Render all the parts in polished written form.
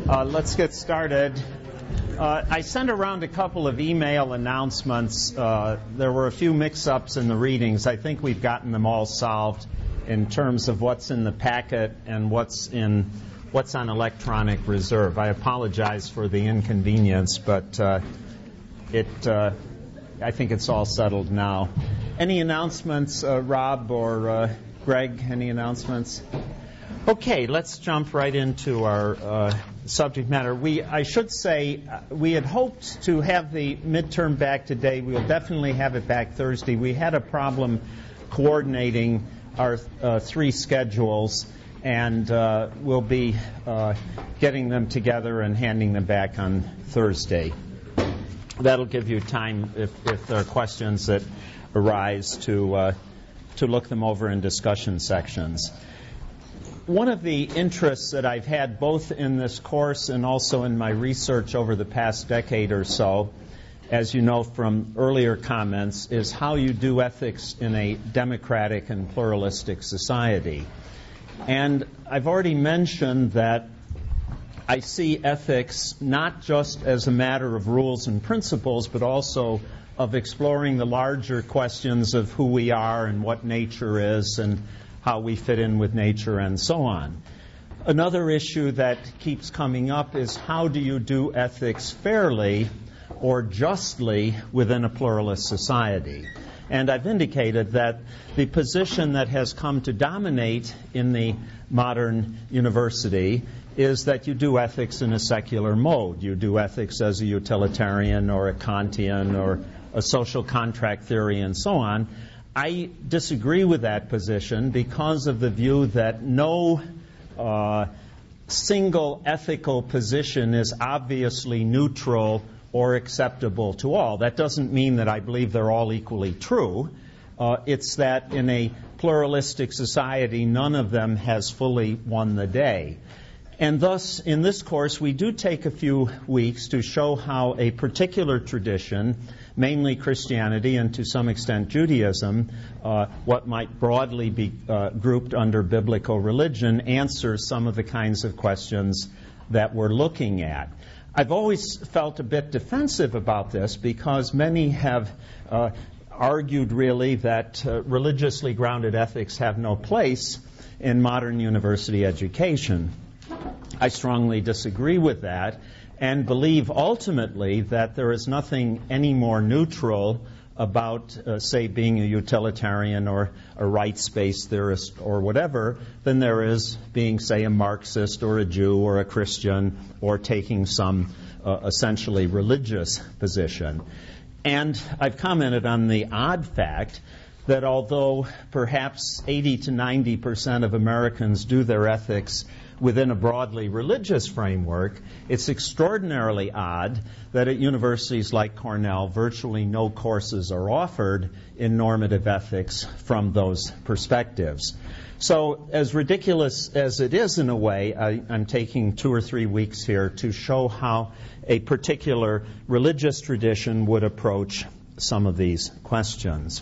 Let's get started. I sent around a couple of email announcements. There were a few mix-ups in the readings. I think we've gotten them all solved in terms of what's in the packet and what's on electronic reserve. I apologize for the inconvenience, but I think it's all settled now. Any announcements, Rob or Greg? Any announcements? Okay, let's jump right into our subject matter. I should say we had hoped to have the midterm back today. We'll definitely have it back Thursday. We had a problem coordinating our three schedules, and we'll be getting them together and handing them back on Thursday. That'll give you time, if there are questions that arise, to look them over in discussion sections. One of the interests that I've had both in this course and also in my research over the past decade or so, as you know from earlier comments, is how you do ethics in a democratic and pluralistic society. And I've already mentioned that I see ethics not just as a matter of rules and principles, but also of exploring the larger questions of who we are and what nature is and how we fit in with nature and so on. Another issue that keeps coming up is how do you do ethics fairly or justly within a pluralist society? And I've indicated that the position that has come to dominate in the modern university is that you do ethics in a secular mode. You do ethics as a utilitarian or a Kantian or a social contract theory and so on. I disagree with that position because of the view that no single ethical position is obviously neutral or acceptable to all. That doesn't mean that I believe they're all equally true. It's that in a pluralistic society, none of them has fully won the day. And thus, in this course, we do take a few weeks to show how a particular tradition, mainly Christianity and to some extent Judaism, what might broadly be grouped under biblical religion, answers some of the kinds of questions that we're looking at. I've always felt a bit defensive about this because many have argued really that religiously grounded ethics have no place in modern university education. I strongly disagree with that and believe ultimately that there is nothing any more neutral about, say, being a utilitarian or a rights-based theorist or whatever than there is being, say, a Marxist or a Jew or a Christian or taking some essentially religious position. And I've commented on the odd fact that although perhaps 80 to 90% of Americans do their ethics within a broadly religious framework, it's extraordinarily odd that at universities like Cornell, virtually no courses are offered in normative ethics from those perspectives. So as ridiculous as it is in a way, I'm taking 2 or 3 weeks here to show how a particular religious tradition would approach some of these questions.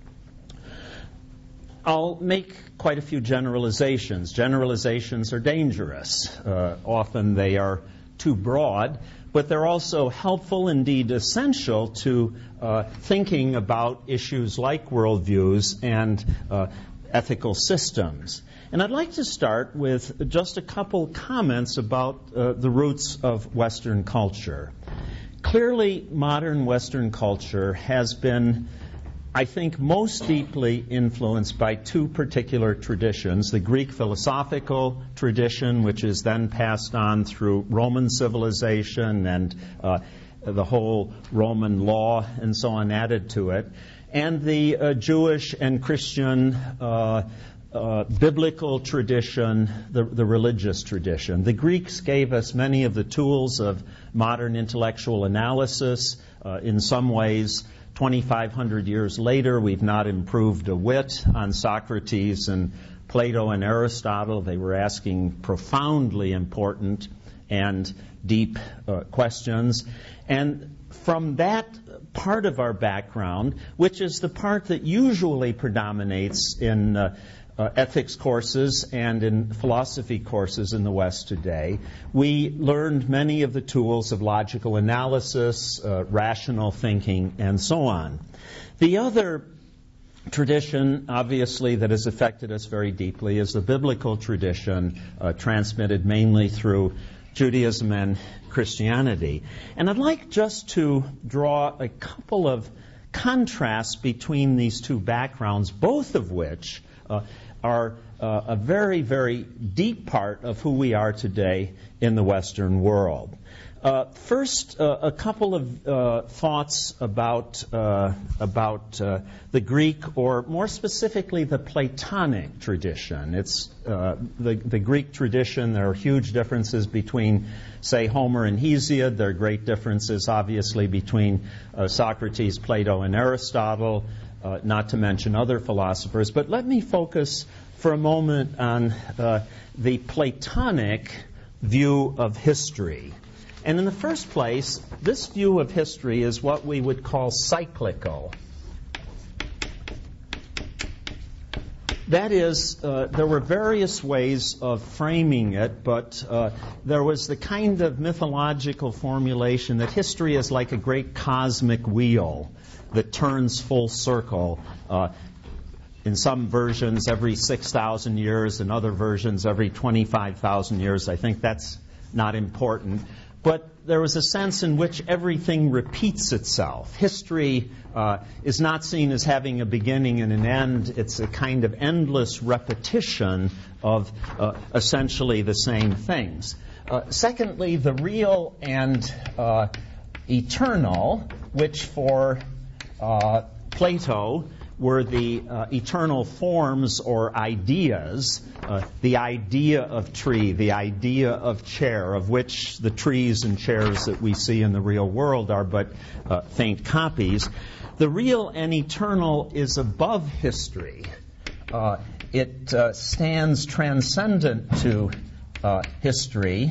I'll make quite a few generalizations. Generalizations are dangerous. Often they are too broad, but they're also helpful, indeed essential, to thinking about issues like worldviews and ethical systems. And I'd like to start with just a couple comments about the roots of Western culture. Clearly, modern Western culture has been, I think, most deeply influenced by two particular traditions, the Greek philosophical tradition, which is then passed on through Roman civilization and the whole Roman law and so on added to it, and the Jewish and Christian biblical tradition, the religious tradition. The Greeks gave us many of the tools of modern intellectual analysis. In some ways, 2,500 years later, we've not improved a whit on Socrates and Plato and Aristotle. They were asking profoundly important and deep questions. And from that part of our background, which is the part that usually predominates in ethics courses and in philosophy courses in the West today, we learned many of the tools of logical analysis, rational thinking, and so on. The other tradition, obviously, that has affected us very deeply is the biblical tradition, transmitted mainly through Judaism and Christianity. And I'd like just to draw a couple of contrasts between these two backgrounds, both of which are a very, very deep part of who we are today in the Western world. First, a couple of thoughts about the Greek, or more specifically, the Platonic tradition. It's the Greek tradition. There are huge differences between, say, Homer and Hesiod. There are great differences, obviously, between Socrates, Plato, and Aristotle, not to mention other philosophers. But let me focus for a moment on the Platonic view of history. And in the first place, this view of history is what we would call cyclical. That is, there were various ways of framing it, but there was the kind of mythological formulation that history is like a great cosmic wheel that turns full circle. In some versions, every 6,000 years. In other versions, every 25,000 years. I think that's not important. But there was a sense in which everything repeats itself. History is not seen as having a beginning and an end. It's a kind of endless repetition of essentially the same things. Secondly, the real and eternal, which for Plato were the eternal forms or ideas, the idea of tree, the idea of chair, of which the trees and chairs that we see in the real world are but faint copies. The real and eternal is above history. It stands transcendent to history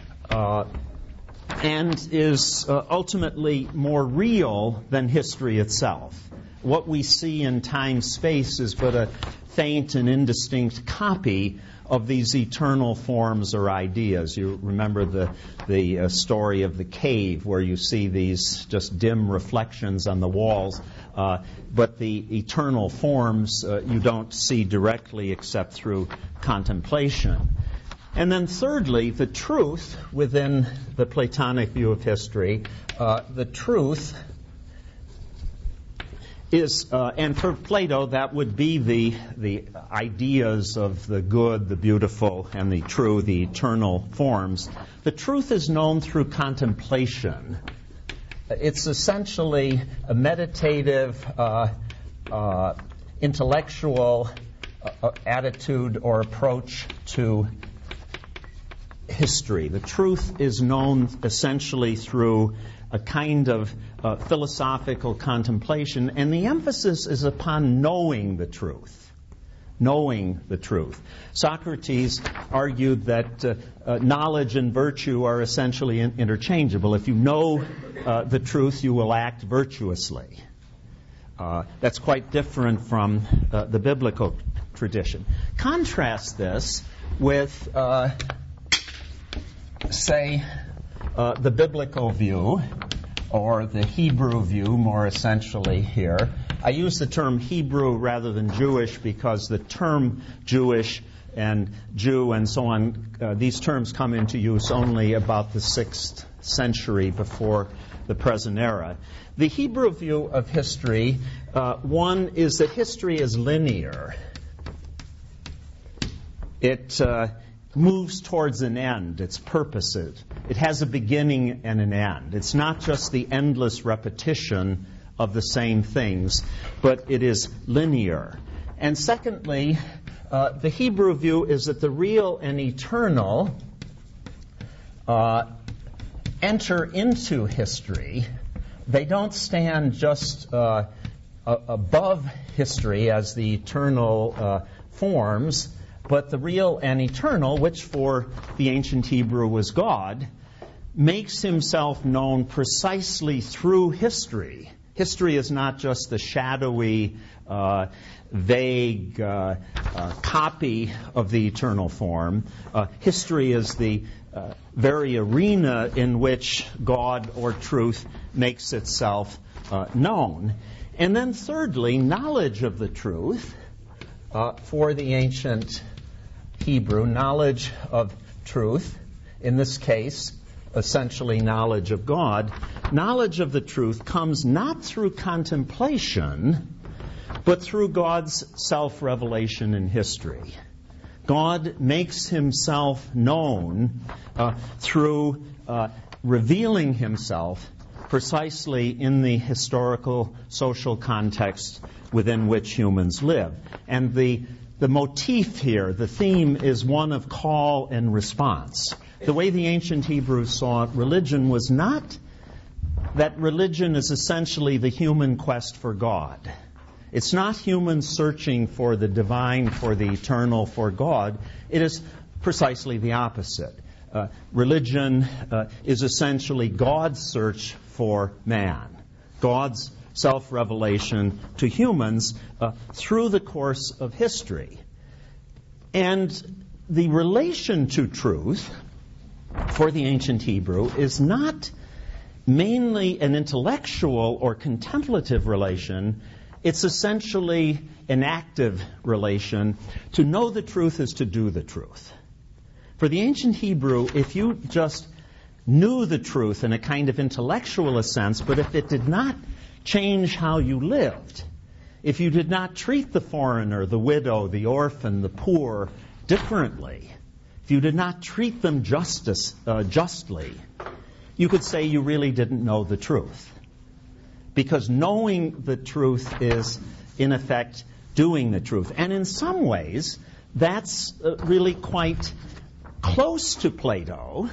and is ultimately more real than history itself. What we see in time-space is but a faint and indistinct copy of these eternal forms or ideas. You remember the story of the cave, where you see these just dim reflections on the walls, but the eternal forms you don't see directly except through contemplation. And then thirdly, the truth within the Platonic view of history, the truth is, and for Plato, that would be the ideas of the good, the beautiful, and the true, the eternal forms. The truth is known through contemplation. It's essentially a meditative, intellectual attitude or approach to history. The truth is known essentially through a kind of philosophical contemplation, and the emphasis is upon knowing the truth. Knowing the truth. Socrates argued that knowledge and virtue are essentially interchangeable. If you know the truth, you will act virtuously. That's quite different from the biblical tradition. Contrast this with, say, the biblical view, or the Hebrew view, more essentially here. I use the term Hebrew rather than Jewish because the term Jewish and Jew and so on, these terms come into use only about the 6th century before the present era. The Hebrew view of history, one is that history is linear. It moves towards an end, its purposes. It has a beginning and an end. It's not just the endless repetition of the same things, but it is linear. And secondly, the Hebrew view is that the real and eternal enter into history. They don't stand just above history as the eternal forms, but the real and eternal, which for the ancient Hebrew was God, makes himself known precisely through history. History is not just the shadowy, vague copy of the eternal form. History is the very arena in which God or truth makes itself known. And then thirdly, knowledge of the truth for the ancient Hebrew, knowledge of truth, in this case, essentially knowledge of God. Knowledge of the truth comes not through contemplation, but through God's self-revelation in history. God makes himself known through revealing himself precisely in the historical social context within which humans live. And the motif here, the theme, is one of call and response. The way the ancient Hebrews saw religion was not that religion is essentially the human quest for God. It's not humans searching for the divine, for the eternal, for God. It is precisely the opposite. Religion is essentially God's search for man, God's self-revelation to humans through the course of history. And the relation to truth for the ancient Hebrew is not mainly an intellectual or contemplative relation. It's essentially an active relation. To know the truth is to do the truth. For the ancient Hebrew, if you just knew the truth in a kind of intellectual sense, but if it did not change how you lived, if you did not treat the foreigner, the widow, the orphan, the poor differently, if you did not treat them justly, you could say you really didn't know the truth. Because knowing the truth is, in effect, doing the truth. And in some ways, that's really quite close to Plato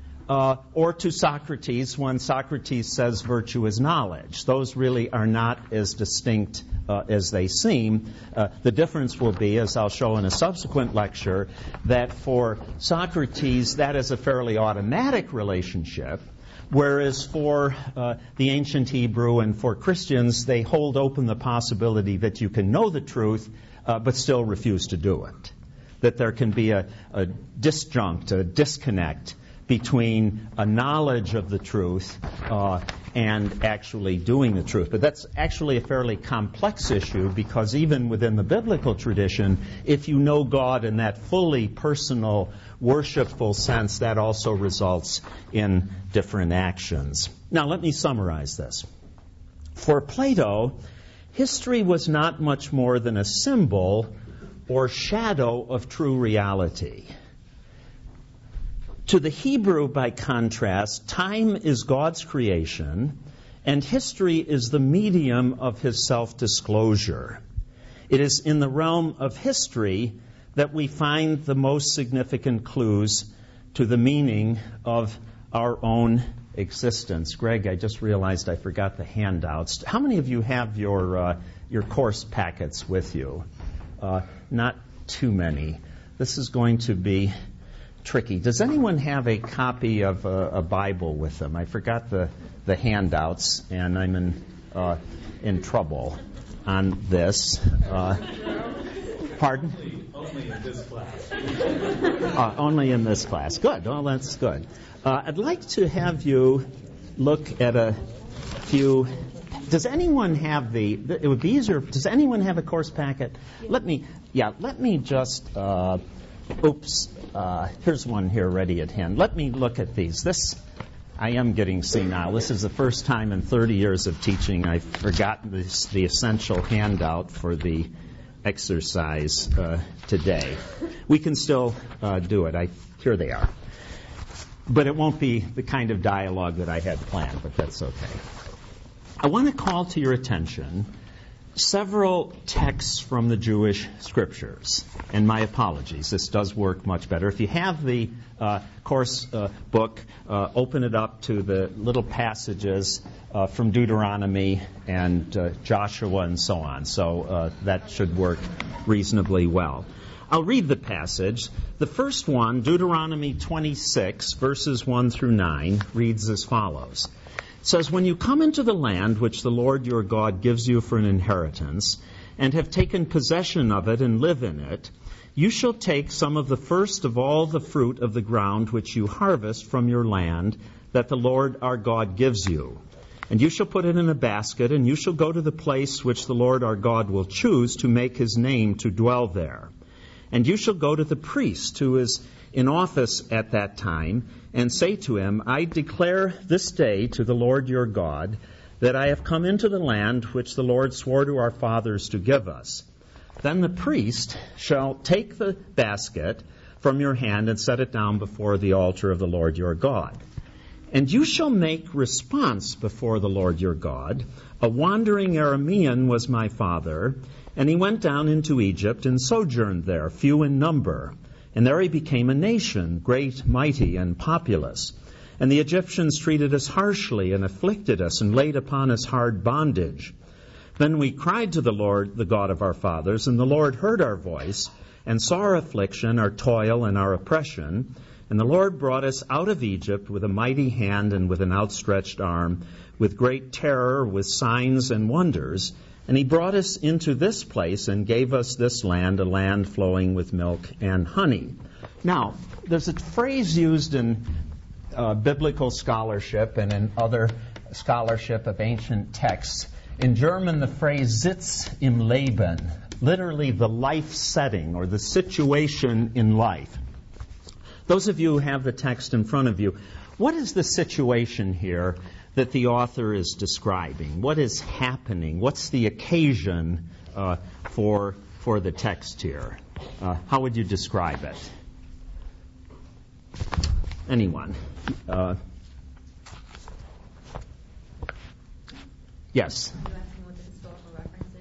or to Socrates when Socrates says virtue is knowledge. Those really are not as distinct as they seem. The difference will be, as I'll show in a subsequent lecture, that for Socrates that is a fairly automatic relationship, whereas for the ancient Hebrew and for Christians, they hold open the possibility that you can know the truth but still refuse to do it. That there can be a disjunct, a disconnect between a knowledge of the truth and actually doing the truth. But that's actually a fairly complex issue, because even within the biblical tradition, if you know God in that fully personal, worshipful sense, that also results in different actions. Now, let me summarize this. For Plato, history was not much more than a symbol or shadow of true reality. To the Hebrew, by contrast, time is God's creation, and history is the medium of his self-disclosure. It is in the realm of history that we find the most significant clues to the meaning of our own existence. Greg, I just realized I forgot the handouts. How many of you have your course packets with you? Not too many. This is going to be tricky. Does anyone have a copy of a Bible with them? I forgot the handouts, and I'm in trouble on this. Pardon? Only in this class. Only in this class. Good. Well, that's good. I'd like to have you look at a few. Does anyone have it would be easier. Does anyone have a course packet? Let me just. Here's one here ready at hand. Let me look at these. I am getting senile. This is the first time in 30 years of teaching I've forgotten the essential handout for the exercise today. We can still do it. Here they are. But it won't be the kind of dialogue that I had planned, but that's okay. I want to call to your attention several texts from the Jewish scriptures. And my apologies, this does work much better. If you have the course book, open it up to the little passages from Deuteronomy and Joshua and so on. So that should work reasonably well. I'll read the passage. The first one, Deuteronomy 26, verses 1 through 9, reads as follows. It says, when you come into the land which the Lord your God gives you for an inheritance, and have taken possession of it and live in it, you shall take some of the first of all the fruit of the ground which you harvest from your land that the Lord our God gives you. And you shall put it in a basket, and you shall go to the place which the Lord our God will choose to make his name to dwell there. And you shall go to the priest who is in office at that time, and say to him, I declare this day to the Lord your God that I have come into the land which the Lord swore to our fathers to give us. Then the priest shall take the basket from your hand and set it down before the altar of the Lord your God. And you shall make response before the Lord your God. A wandering Aramean was my father, and he went down into Egypt and sojourned there, few in number. And there he became a nation, great, mighty, and populous. And the Egyptians treated us harshly and afflicted us and laid upon us hard bondage. Then we cried to the Lord, the God of our fathers, and the Lord heard our voice and saw our affliction, our toil, and our oppression. And the Lord brought us out of Egypt with a mighty hand and with an outstretched arm, with great terror, with signs and wonders. And he brought us into this place and gave us this land, a land flowing with milk and honey. Now, there's a phrase used in biblical scholarship and in other scholarship of ancient texts. In German, the phrase Sitz im Leben, literally the life setting or the situation in life. Those of you who have the text in front of you, what is the situation here that the author is describing? What is happening? What's the occasion for the text here? How would you describe it? Anyone? Yes? Are you asking what the historical reference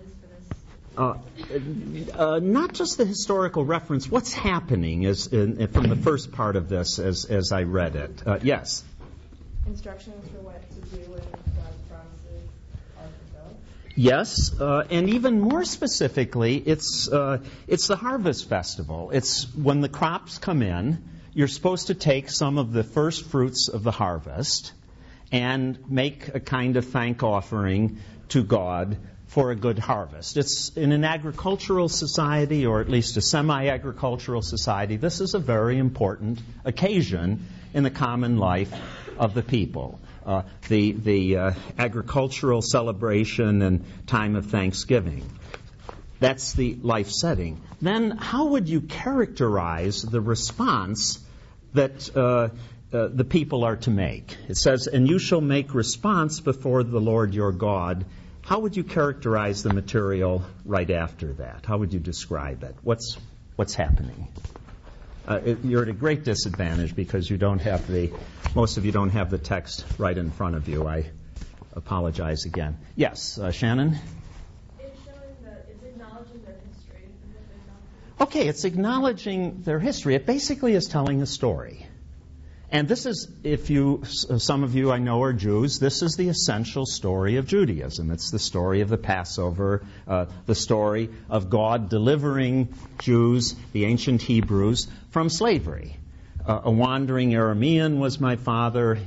is for this? Not just the historical reference. What's happening from the first part of this as I read it? Yes? Instructions for what to do when God's promises are fulfilled? Yes, and even more specifically, it's the harvest festival. It's when the crops come in, you're supposed to take some of the first fruits of the harvest and make a kind of thank offering to God for a good harvest. It's in an agricultural society, or at least a semi-agricultural society, this is a very important occasion in the common life of the people. The agricultural celebration and time of Thanksgiving. That's the life setting. Then how would you characterize the response that the people are to make? It says, and you shall make response before the Lord your God. How would you characterize the material right after that? How would you describe it? What's happening? You're at a great disadvantage because most of you don't have the text right in front of you. I apologize again. Yes, Shannon? It's showing that it's acknowledging their history. And what they've done. Okay, it's acknowledging their history. It basically is telling a story. And this is, some of you I know are Jews, this is the essential story of Judaism. It's the story of the Passover, the story of God delivering Jews, the ancient Hebrews, from slavery. A wandering Aramean was my father.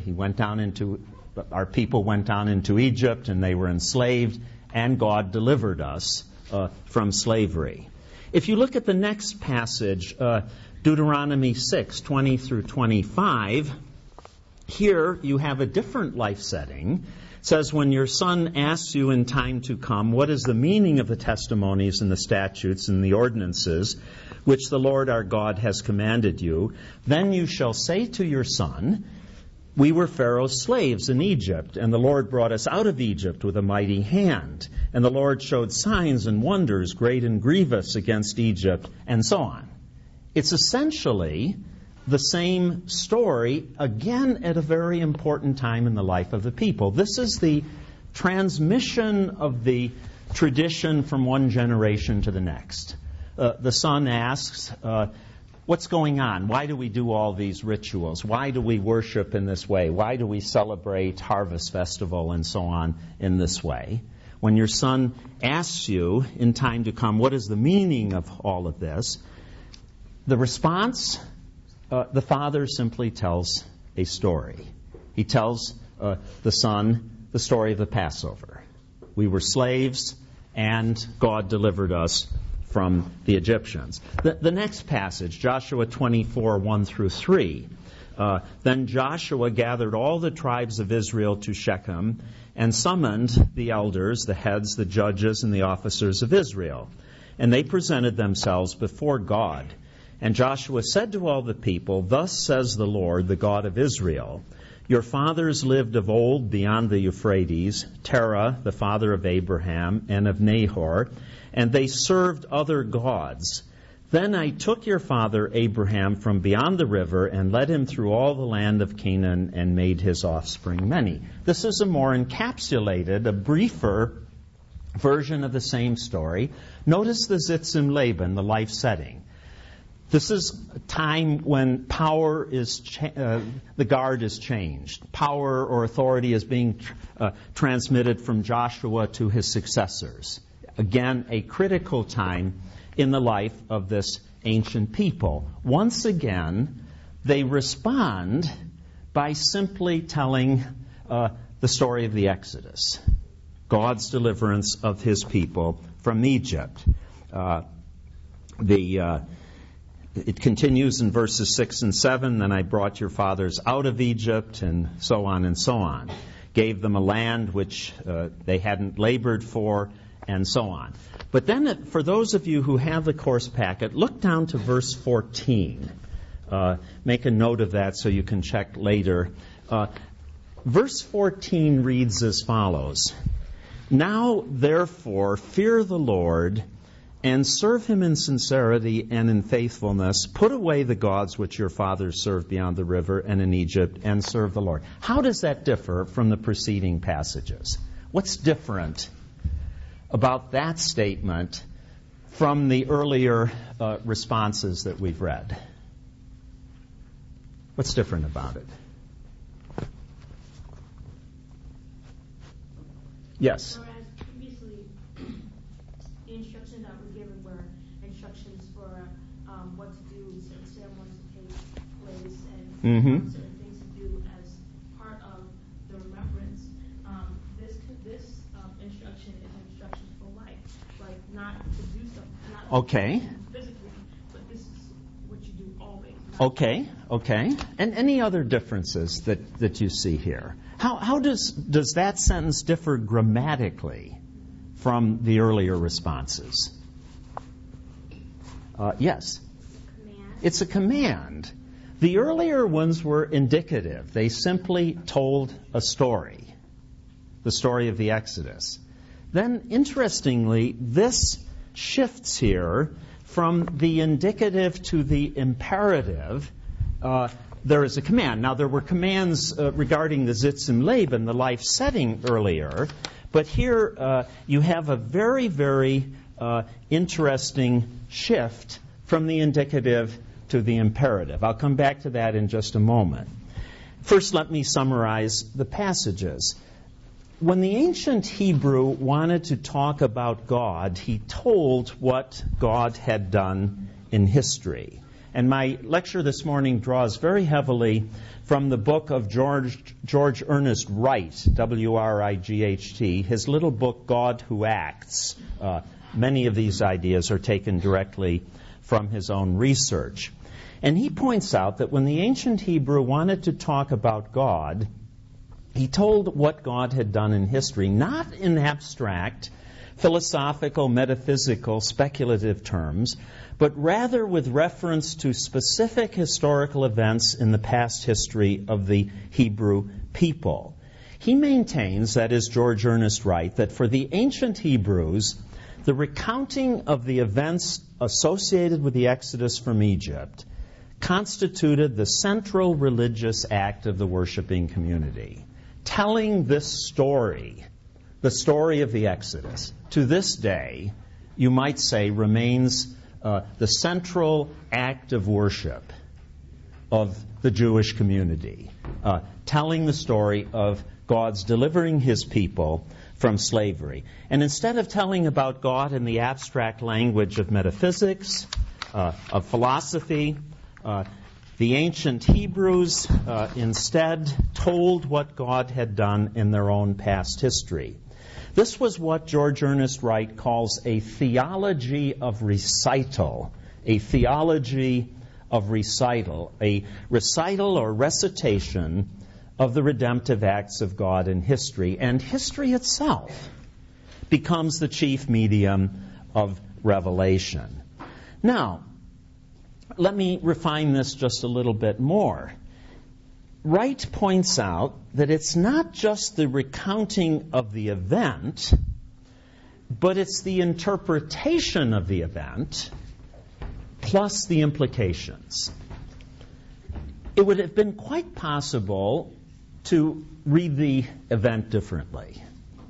Our people went down into Egypt and they were enslaved, and God delivered us from slavery. If you look at the next passage, Deuteronomy 6:20 through 25, here you have a different life setting. It says, when your son asks you in time to come, what is the meaning of the testimonies and the statutes and the ordinances which the Lord our God has commanded you, then you shall say to your son, we were Pharaoh's slaves in Egypt, and the Lord brought us out of Egypt with a mighty hand. And the Lord showed signs and wonders, great and grievous, against Egypt, and so on. It's essentially the same story, again at a very important time in the life of the people. This is the transmission of the tradition from one generation to the next. The son asks, what's going on? Why do we do all these rituals? Why do we worship in this way? Why do we celebrate Harvest Festival and so on in this way? When your son asks you in time to come, what is the meaning of all of this? The response, the father simply tells a story. He tells the son the story of the Passover. We were slaves, and God delivered us from the Egyptians. The next passage, Joshua 24, 1 through 3. Then Joshua gathered all the tribes of Israel to Shechem and summoned the elders, the heads, the judges, and the officers of Israel. And they presented themselves before God. And Joshua said to all the people, "Thus says the Lord, the God of Israel, your fathers lived of old beyond the Euphrates, Terah, the father of Abraham, and of Nahor, and they served other gods. Then I took your father Abraham from beyond the river and led him through all the land of Canaan and made his offspring many." This is a more encapsulated, a briefer version of the same story. Notice the Zitzim Laban, the life setting. This is a time when power is, the guard is changed. Power or authority is being transmitted from Joshua to his successors. Again, a critical time in the life of this ancient people. Once again, they respond by simply telling the story of the Exodus, God's deliverance of his people from Egypt. It continues in verses 6 and 7, "Then I brought your fathers out of Egypt," and so on and so on. "Gave them a land which they hadn't labored for," and so on. But then, for those of you who have the course packet, look down to verse 14. Make a note of that so you can check later. Verse 14 reads as follows: "Now, therefore, fear the Lord, and serve him in sincerity and in faithfulness. Put away the gods which your fathers served beyond the river and in Egypt, and serve the Lord." How does that differ from the preceding passages? What's different about that statement from the earlier responses that we've read? What's different about it? Yes? Whereas previously, the instructions that were given were instructions for what to do, certain ceremonies to take place, and certain things to do as part of the remembrance. This instruction is instruction for life, like not to do something, not physically, but this is what you do always. Okay. And any other differences that you see here? How does that sentence differ grammatically from the earlier responses? Yes. It's a command. The earlier ones were indicative. They simply told a story, the story of the Exodus. Then, interestingly, this shifts here from the indicative to the imperative. There is a command. Now, there were commands regarding the Zitzim Laban, the life setting, earlier, but here you have a very, very interesting shift from the indicative to the imperative. I'll come back to that in just a moment. First, let me summarize the passages. When the ancient Hebrew wanted to talk about God, he told what God had done in history. And my lecture this morning draws very heavily from the book of George Ernest Wright, W-R-I-G-H-T, his little book, God Who Acts. Many of these ideas are taken directly from his own research. And he points out that when the ancient Hebrew wanted to talk about God, he told what God had done in history, not in abstract, philosophical, metaphysical, speculative terms, but rather with reference to specific historical events in the past history of the Hebrew people. He maintains, that is George Ernest Wright, that for the ancient Hebrews, the recounting of the events associated with the Exodus from Egypt constituted the central religious act of the worshiping community. Telling this story, the story of the Exodus, to this day, you might say, remains the central act of worship of the Jewish community, telling the story of God's delivering his people from slavery. And instead of telling about God in the abstract language of metaphysics, of philosophy, The ancient Hebrews instead told what God had done in their own past history. This was what George Ernest Wright calls a theology of recital. A theology of recital. A recital or recitation of the redemptive acts of God in history. And history itself becomes the chief medium of revelation. Now, let me refine this just a little bit more. Wright points out that it's not just the recounting of the event, but it's the interpretation of the event plus the implications. It would have been quite possible to read the event differently.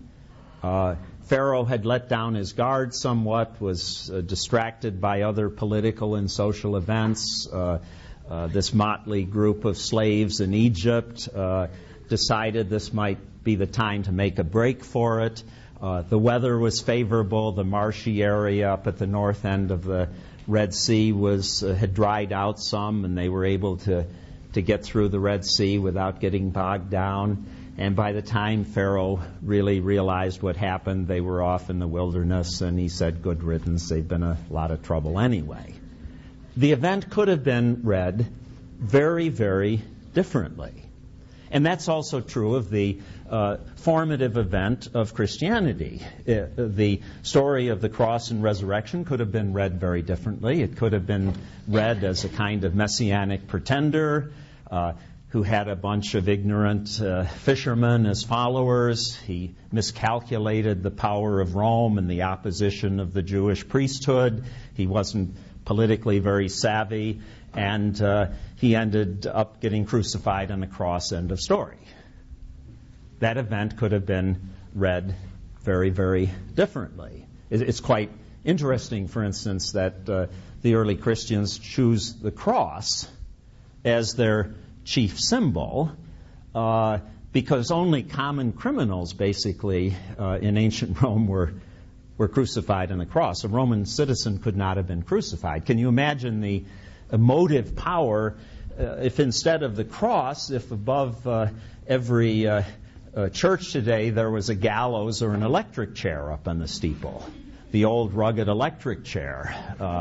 Pharaoh had let down his guard somewhat, was distracted by other political and social events. This motley group of slaves in Egypt decided this might be the time to make a break for it. The weather was favorable. The marshy area up at the north end of the Red Sea had dried out some, and they were able to get through the Red Sea without getting bogged down. And by the time Pharaoh really realized what happened, they were off in the wilderness, and he said, good riddance, they've been a lot of trouble anyway. The event could have been read very, very differently. And that's also true of the formative event of Christianity. The story of the cross and resurrection could have been read very differently. It could have been read as a kind of messianic pretender who had a bunch of ignorant fishermen as followers. He miscalculated the power of Rome and the opposition of the Jewish priesthood. He wasn't politically very savvy, and he ended up getting crucified on the cross, end of story. That event could have been read very, very differently. It's quite interesting, for instance, that the early Christians choose the cross as their chief symbol because only common criminals, basically, in ancient Rome were crucified on the cross. A Roman citizen could not have been crucified. Can you imagine the emotive power if instead of the cross, if above every church today there was a gallows or an electric chair up on the steeple? The old rugged electric chair.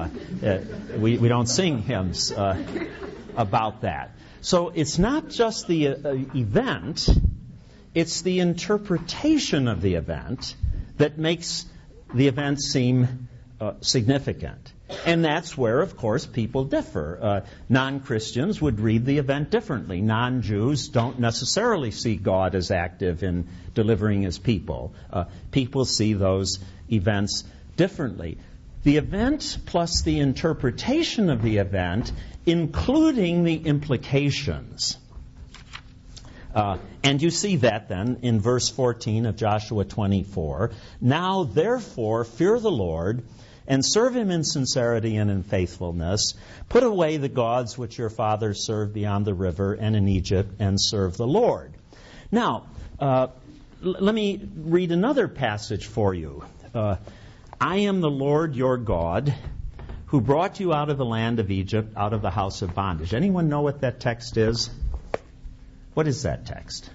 We don't sing hymns about that. So it's not just the event, it's the interpretation of the event that makes the event seem significant. And that's where, of course, people differ. Non-Christians would read the event differently. Non-Jews don't necessarily see God as active in delivering his people. People see those events differently. The event plus the interpretation of the event, including the implications. And you see that then in verse 14 of Joshua 24. Now, therefore, fear the Lord and serve him in sincerity and in faithfulness. Put away the gods which your fathers served beyond the river and in Egypt, and serve the Lord. Now, let me read another passage for you. I am the Lord your God, who brought you out of the land of Egypt, out of the house of bondage. Anyone know what that text is? What is that text?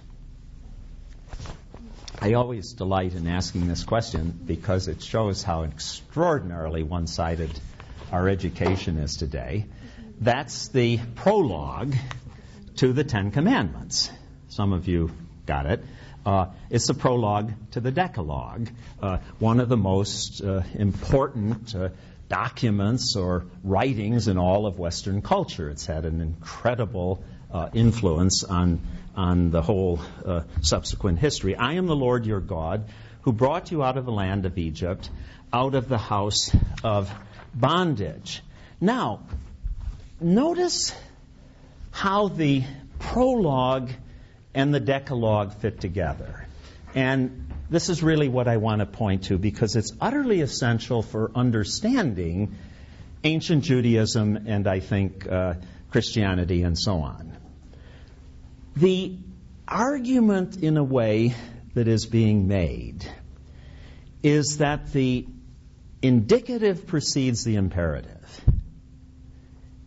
I always delight in asking this question because it shows how extraordinarily one-sided our education is today. That's the prologue to the Ten Commandments. Some of you got it. It's the prologue to the Decalogue, one of the most important documents or writings in all of Western culture. It's had an incredible influence on the whole subsequent history. I am the Lord your God, who brought you out of the land of Egypt, out of the house of bondage. Now, notice how the prologue and the Decalogue fit together. And this is really what I want to point to because it's utterly essential for understanding ancient Judaism and I think Christianity and so on. The argument, in a way, that is being made is that the indicative precedes the imperative.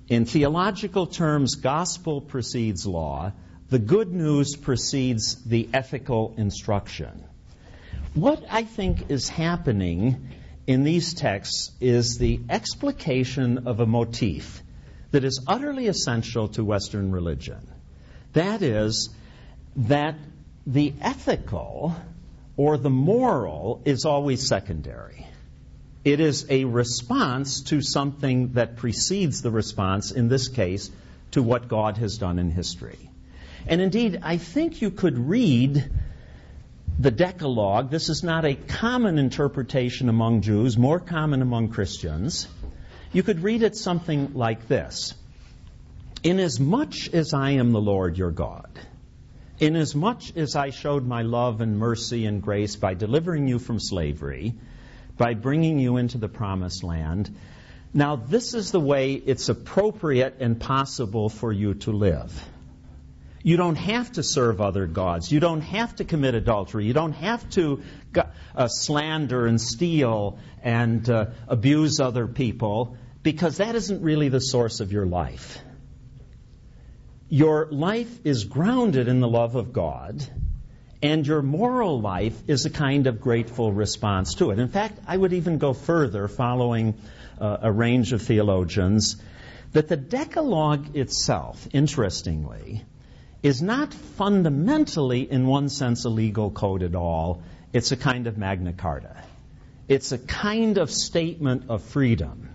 In theological terms, gospel precedes law. The good news precedes the ethical instruction. What I think is happening in these texts is the explication of a motif that is utterly essential to Western religion. That is, that the ethical or the moral is always secondary. It is a response to something that precedes the response, in this case, to what God has done in history. And indeed, I think you could read the Decalogue. This is not a common interpretation among Jews, more common among Christians. You could read it something like this. Inasmuch as I am the Lord your God, inasmuch as I showed my love and mercy and grace by delivering you from slavery, by bringing you into the promised land, now this is the way it's appropriate and possible for you to live. You don't have to serve other gods. You don't have to commit adultery. You don't have to slander and steal and abuse other people, because that isn't really the source of your life. Your life is grounded in the love of God, and your moral life is a kind of grateful response to it. In fact, I would even go further, following a range of theologians, that the Decalogue itself, interestingly, is not fundamentally, in one sense, a legal code at all. It's a kind of Magna Carta. It's a kind of statement of freedom.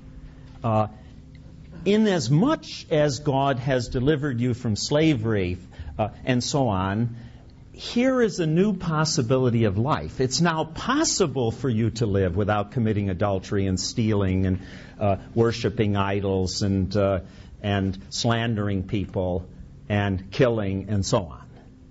Inasmuch as God has delivered you from slavery and so on, here is a new possibility of life. It's now possible for you to live without committing adultery and stealing and worshiping idols and slandering people and killing and so on.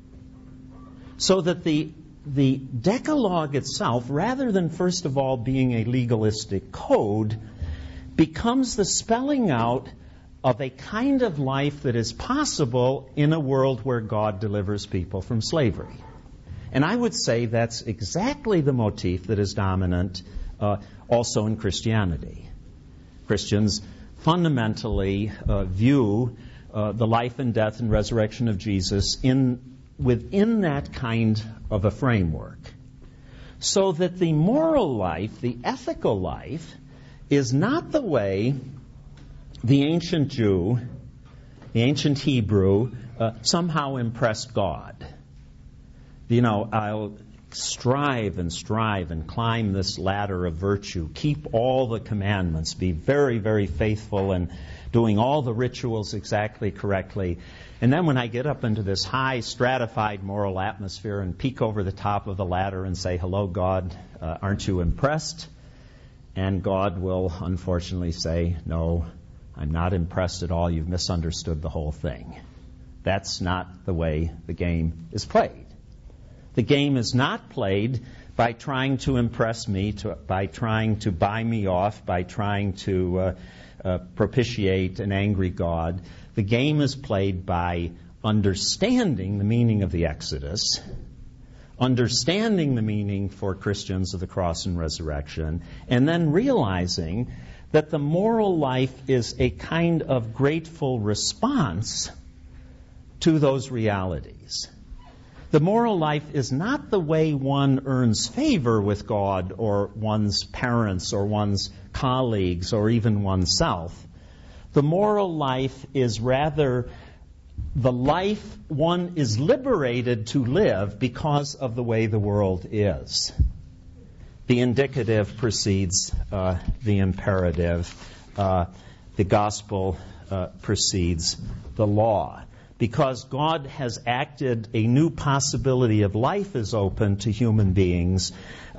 So that the Decalogue itself, rather than first of all being a legalistic code, becomes the spelling out of a kind of life that is possible in a world where God delivers people from slavery. And I would say that's exactly the motif that is dominant also in Christianity. Christians fundamentally view the life and death and resurrection of Jesus within that kind of a framework. So that the moral life, the ethical life, is not the way the ancient Jew, the ancient Hebrew, somehow impressed God. You know, I'll strive and climb this ladder of virtue, keep all the commandments, be very, very faithful and doing all the rituals exactly correctly. And then when I get up into this high stratified moral atmosphere and peek over the top of the ladder and say, hello, God, aren't you impressed? And God will unfortunately say, no, I'm not impressed at all. You've misunderstood the whole thing. That's not the way the game is played. The game is not played by trying to impress me, by trying to buy me off, by trying to propitiate an angry God. The game is played by understanding the meaning of the Exodus, understanding the meaning for Christians of the cross and resurrection, and then realizing that the moral life is a kind of grateful response to those realities. The moral life is not the way one earns favor with God or one's parents or one's colleagues or even oneself. The moral life is rather the life one is liberated to live because of the way the world is. The indicative precedes the imperative. The gospel precedes the law. Because God has acted, a new possibility of life is open to human beings.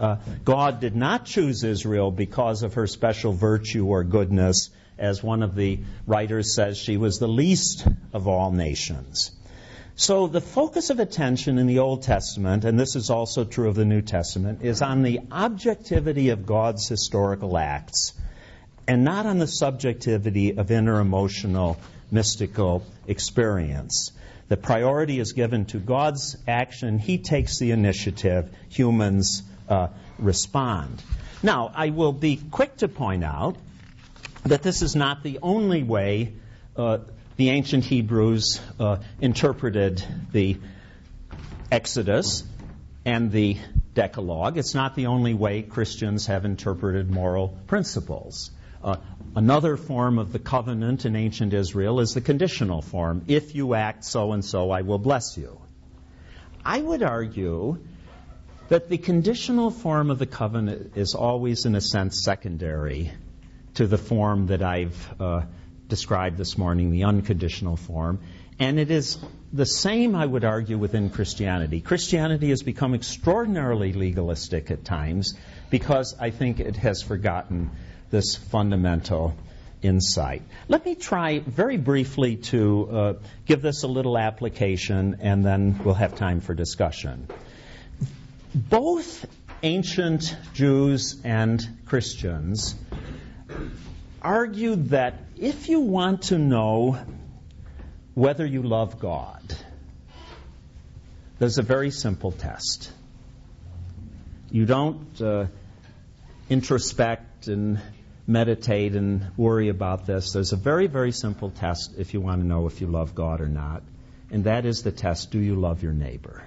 God did not choose Israel because of her special virtue or goodness. As one of the writers says, she was the least of all nations. So the focus of attention in the Old Testament, and this is also true of the New Testament, is on the objectivity of God's historical acts and not on the subjectivity of inner emotional, mystical experience. The priority is given to God's action. He takes the initiative. Humans respond. Now, I will be quick to point out that this is not the only way the ancient Hebrews interpreted the Exodus and the Decalogue. It's not the only way Christians have interpreted moral principles. Another form of the covenant in ancient Israel is the conditional form. If you act so and so, I will bless you. I would argue that the conditional form of the covenant is always, in a sense, secondary to the form that I've described this morning, the unconditional form. And it is the same, I would argue, within Christianity. Christianity has become extraordinarily legalistic at times because I think it has forgotten this fundamental insight. Let me try very briefly to give this a little application, and then we'll have time for discussion. Both ancient Jews and Christians argued that if you want to know whether you love God, there's a very simple test. You don't introspect and meditate and worry about this. There's a very, very simple test if you want to know if you love God or not, and that is the test, do you love your neighbor?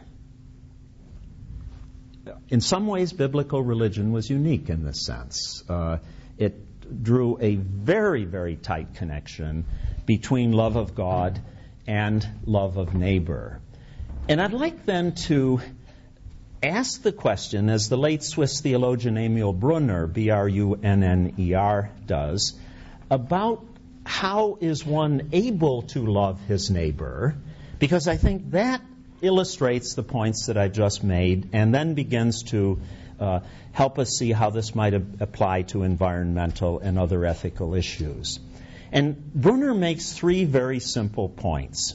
In some ways, biblical religion was unique in this sense. It drew a very, very tight connection between love of God and love of neighbor. And I'd like then to ask the question, as the late Swiss theologian Emil Brunner, Brunner, does, about how is one able to love his neighbor, because I think that illustrates the points that I just made and then begins to help us see how this might apply to environmental and other ethical issues. And Brunner makes three very simple points.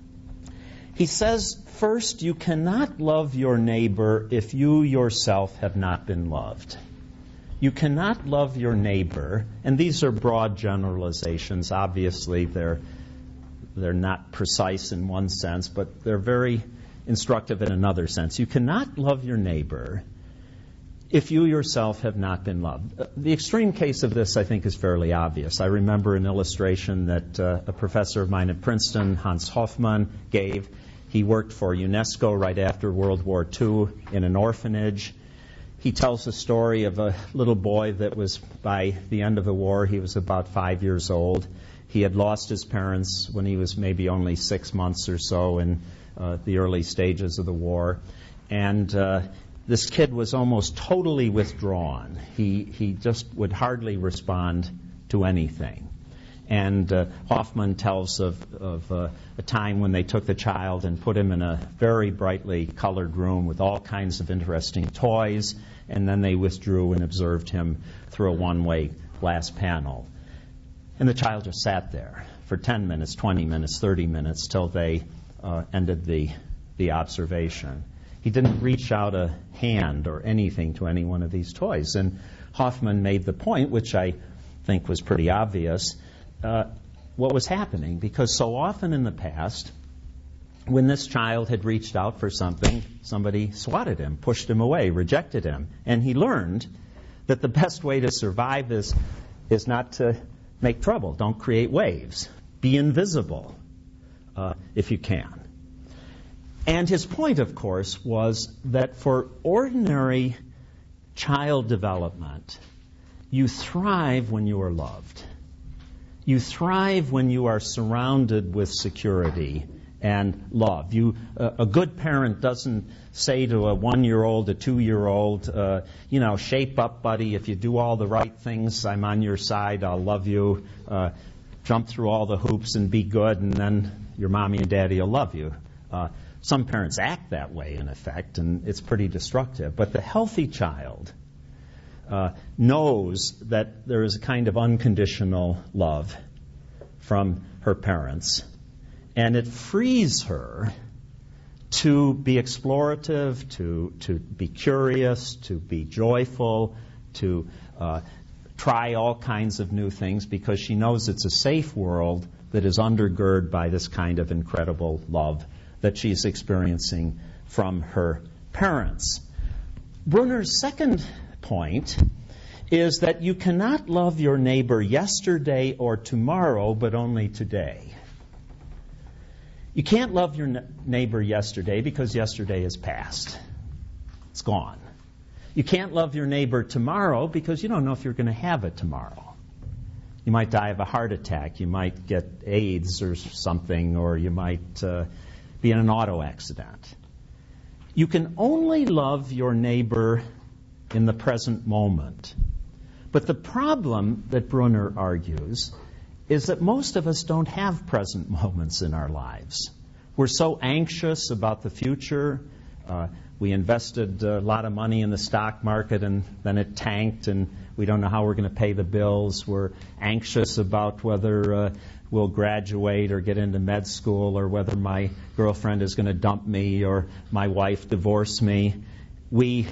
He says, first, you cannot love your neighbor if you yourself have not been loved. You cannot love your neighbor, and these are broad generalizations. Obviously, they're not precise in one sense, but they're very instructive in another sense. You cannot love your neighbor if you yourself have not been loved. The extreme case of this, I think, is fairly obvious. I remember an illustration that a professor of mine at Princeton, Hans Hofmann, gave. He worked for UNESCO right after World War II in an orphanage. He tells the story of a little boy that was, by the end of the war, he was about 5 years old. He had lost his parents when he was maybe only 6 months or so in the early stages of the war. And this kid was almost totally withdrawn. He just would hardly respond to anything. And Hoffman tells of a time when they took the child and put him in a very brightly colored room with all kinds of interesting toys, and then they withdrew and observed him through a one-way glass panel. And the child just sat there for 10 minutes, 20 minutes, 30 minutes, till they ended the observation. He didn't reach out a hand or anything to any one of these toys. And Hoffman made the point, which I think was pretty obvious, what was happening. Because so often in the past, when this child had reached out for something, somebody swatted him, pushed him away, rejected him. And he learned that the best way to survive is not to make trouble. Don't create waves. Be invisible if you can. And his point, of course, was that for ordinary child development, you thrive when you are loved. You thrive when you are surrounded with security and love. A good parent doesn't say to a 1-year-old, a 2-year-old, shape up, buddy. If you do all the right things, I'm on your side. I'll love you. Jump through all the hoops and be good, and then your mommy and daddy will love you. Some parents act that way, in effect, and it's pretty destructive. But the healthy child knows that there is a kind of unconditional love from her parents, and it frees her to be explorative, to be curious, to be joyful, to try all kinds of new things, because she knows it's a safe world that is undergirded by this kind of incredible love that she's experiencing from her parents. Brunner's second point is that you cannot love your neighbor yesterday or tomorrow, but only today. You can't love your neighbor yesterday because yesterday is past. It's gone. You can't love your neighbor tomorrow because you don't know if you're going to have it tomorrow. You might die of a heart attack. You might get AIDS or something, or you might be in an auto accident. You can only love your neighbor in the present moment. But the problem that Brunner argues is that most of us don't have present moments in our lives. We're so anxious about the future. We invested a lot of money in the stock market and then it tanked and we don't know how we're going to pay the bills. We're anxious about whether we'll graduate or get into med school or whether my girlfriend is going to dump me or my wife divorce me. We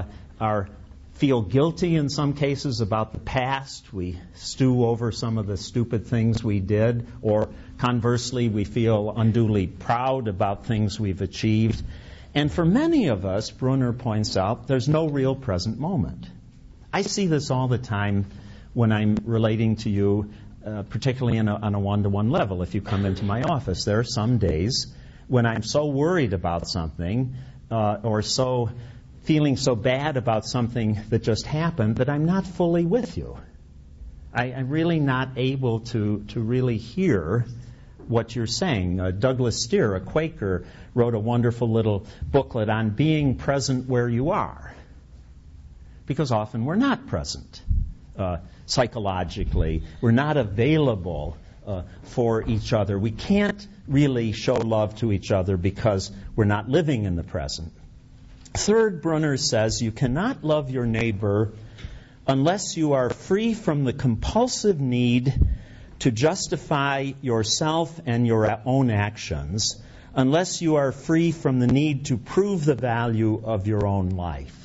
feel guilty in some cases about the past. We stew over some of the stupid things we did, or conversely, we feel unduly proud about things we've achieved. And for many of us, Brunner points out, there's no real present moment. I see this all the time when I'm relating to you, particularly on a one-to-one level. If you come into my office, there are some days when I'm so worried about something or so feeling so bad about something that just happened that I'm not fully with you. I'm really not able to really hear what you're saying. Douglas Steere, a Quaker, wrote a wonderful little booklet on being present where you are. Because often we're not present psychologically. We're not available for each other. We can't really show love to each other because we're not living in the present. Third, Brunner says you cannot love your neighbor unless you are free from the compulsive need to justify yourself and your own actions, unless you are free from the need to prove the value of your own life.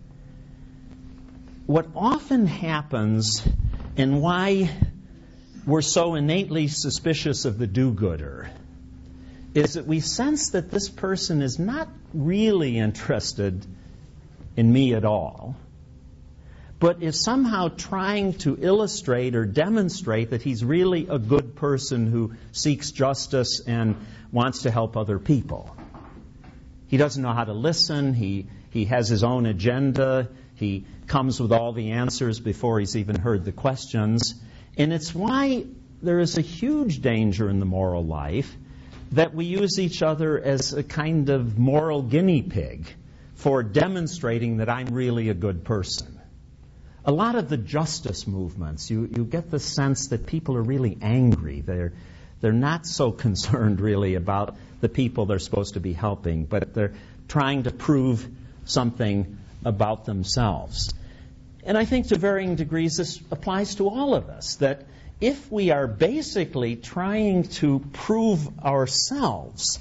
What often happens, and why we're so innately suspicious of the do-gooder, is that we sense that this person is not really interested in me at all, but is somehow trying to illustrate or demonstrate that he's really a good person who seeks justice and wants to help other people. He doesn't know how to listen. He has his own agenda. He comes with all the answers before he's even heard the questions. And it's why there is a huge danger in the moral life that we use each other as a kind of moral guinea pig for demonstrating that I'm really a good person. A lot of the justice movements, you get the sense that people are really angry. They're not so concerned really about the people they're supposed to be helping, but they're trying to prove something about themselves. And I think to varying degrees this applies to all of us, that if we are basically trying to prove ourselves,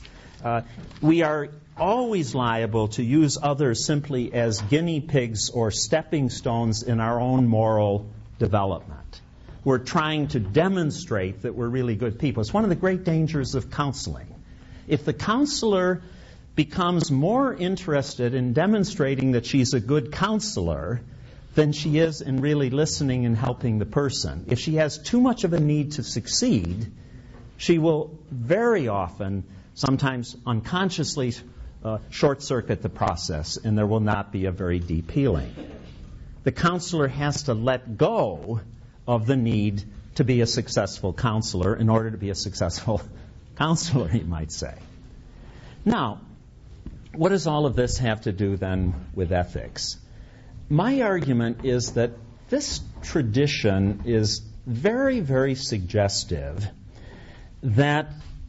we are always liable to use others simply as guinea pigs or stepping stones in our own moral development. We're trying to demonstrate that we're really good people. It's one of the great dangers of counseling. If the counselor becomes more interested in demonstrating that she's a good counselor than she is in really listening and helping the person. If she has too much of a need to succeed, she will very often, sometimes unconsciously, short-circuit the process, and there will not be a very deep healing. The counselor has to let go of the need to be a successful counselor in order to be a successful counselor, you might say. Now, what does all of this have to do then with ethics? My argument is that this tradition is very, very suggestive that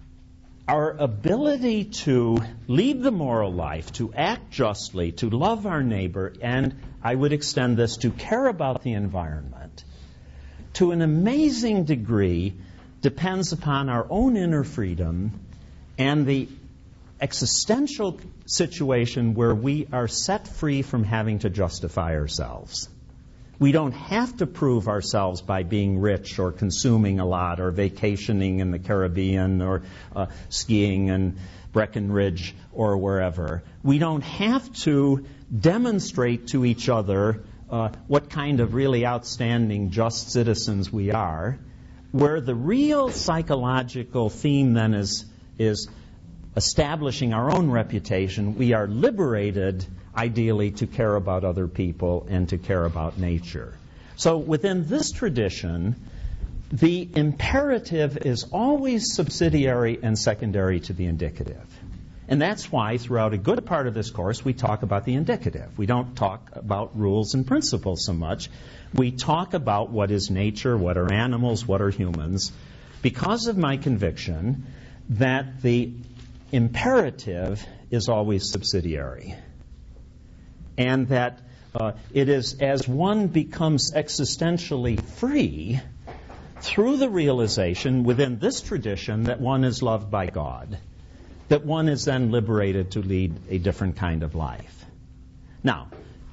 our ability to lead the moral life, to act justly, to love our neighbor, and I would extend this to care about the environment, to an amazing degree depends upon our own inner freedom and the existential situation where we are set free from having to justify ourselves. We don't have to prove ourselves by being rich or consuming a lot or vacationing in the Caribbean or skiing in Breckenridge or wherever. We don't have to demonstrate to each other what kind of really outstanding, just citizens we are, where the real psychological theme then is establishing our own reputation. We are liberated, ideally, to care about other people and to care about nature. So within this tradition, the imperative is always subsidiary and secondary to the indicative. And that's why throughout a good part of this course we talk about the indicative. We don't talk about rules and principles so much. We talk about what is nature, what are animals, what are humans, because of my conviction that the imperative is always subsidiary. And that it is as one becomes existentially free through the realization within this tradition that one is loved by God, that one is then liberated to lead a different kind of life. Now,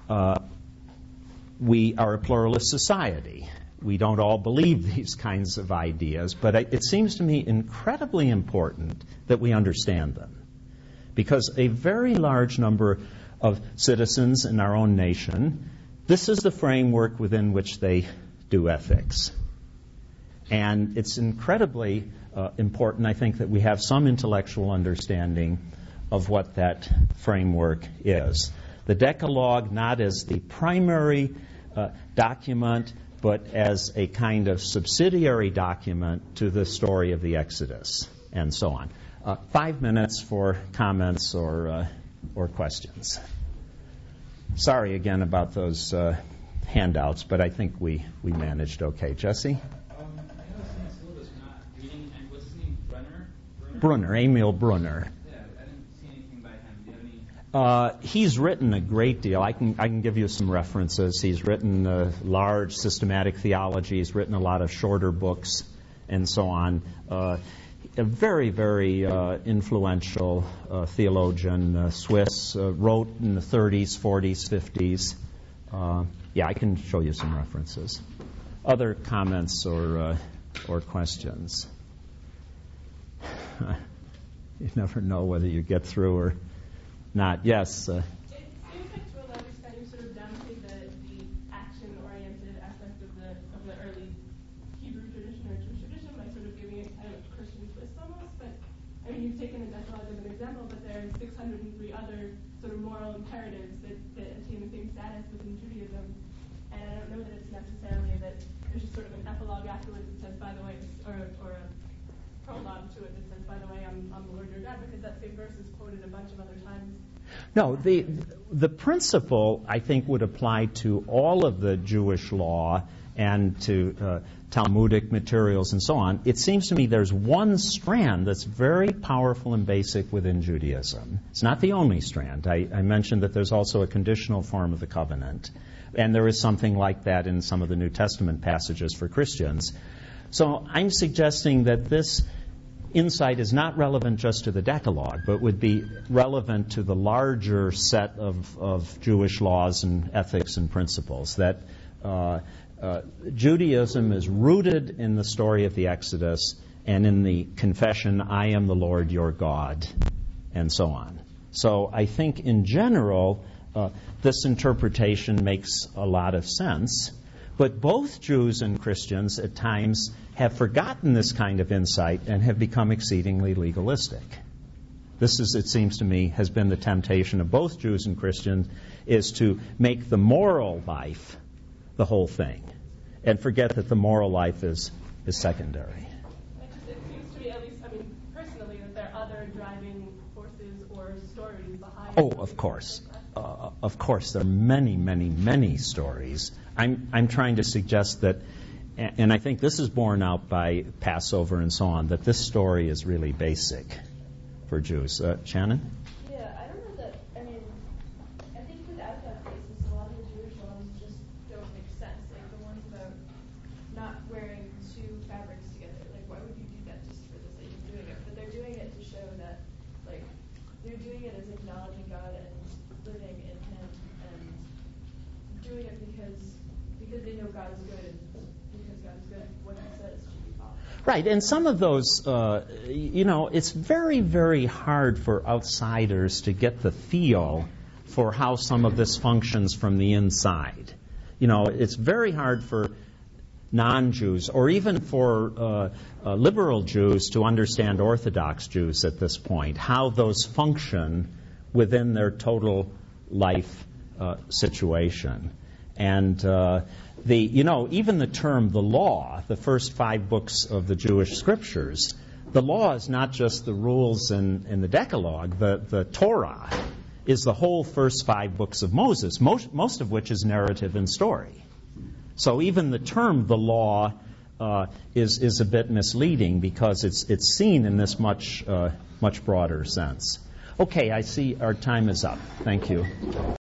we are a pluralist society. We don't all believe these kinds of ideas, but it seems to me incredibly important that we understand them. Because a very large number of citizens in our own nation, this is the framework within which they do ethics. And it's incredibly important, I think, that we have some intellectual understanding of what that framework is. The Decalogue not as the primary document, but as a kind of subsidiary document to the story of the Exodus, and so on. 5 minutes for comments or questions. Sorry again about those handouts, but I think we managed okay. Jesse? Brunner, Emil Brunner. Yeah, I didn't see anything by him. Do you have any? He's written a great deal. I can give you some references. He's written large systematic theology. He's written a lot of shorter books and so on. A very, very influential theologian, Swiss, wrote in the 30s, 40s, 50s. Yeah, I can show you some references. Other comments or questions? You never know whether you get through or not. Yes? It seems like to a large extent you sort of downplay the action-oriented aspect of the early Hebrew tradition or Jewish tradition by sort of giving it kind of a Christian twist almost. But, I mean, you've taken the Decalogue as an example, but there are 603 other sort of moral imperatives that attain the same status within Judaism. And I don't know that it's necessarily that there's just sort of an epilogue afterwards that says, by the way, or a prologue to it that says, by the way, I'm the Lord your God, because that same verse is quoted a bunch of other times. No, the principle, I think, would apply to all of the Jewish law and to Talmudic materials and so on. It seems to me there's one strand that's very powerful and basic within Judaism. It's not the only strand. I mentioned that there's also a conditional form of the covenant. And there is something like that in some of the New Testament passages for Christians. So I'm suggesting that this insight is not relevant just to the Decalogue, but would be relevant to the larger set of Jewish laws and ethics and principles. That Judaism is rooted in the story of the Exodus and in the confession, I am the Lord your God, and so on. So I think in general, this interpretation makes a lot of sense. But both Jews and Christians at times have forgotten this kind of insight and have become exceedingly legalistic. This is, it seems to me, has been the temptation of both Jews and Christians, is to make the moral life the whole thing and forget that the moral life is secondary. It seems to me, at least, I mean, personally, that there are other driving forces or stories behind. Oh, of course. Of course, there are many, many, many stories. I'm trying to suggest that, and I think this is borne out by Passover and so on, that this story is really basic for Jews. Shannon? Yeah, I don't know that, I mean, I think without that basis, a lot of the Jewish laws just don't make sense. Like the ones about not wearing two fabrics together. Like, why would you do that just for the sake of doing it? But they're doing it to show that, like, they're doing it as acknowledging God and living in Him and doing it because they know God is good, and because God is good, what He says should be followed. Right, and some of those, it's very, very hard for outsiders to get the feel for how some of this functions from the inside. It's very hard for non-Jews or even for liberal Jews to understand Orthodox Jews at this point, how those function within their total life situation. And even the term the law, the first 5 books of the Jewish scriptures, the law is not just the rules in the Decalogue. The Torah is the whole first 5 books of Moses, most of which is narrative and story. So even the term the law is a bit misleading because it's seen in this much broader sense. Okay, I see our time is up. Thank you.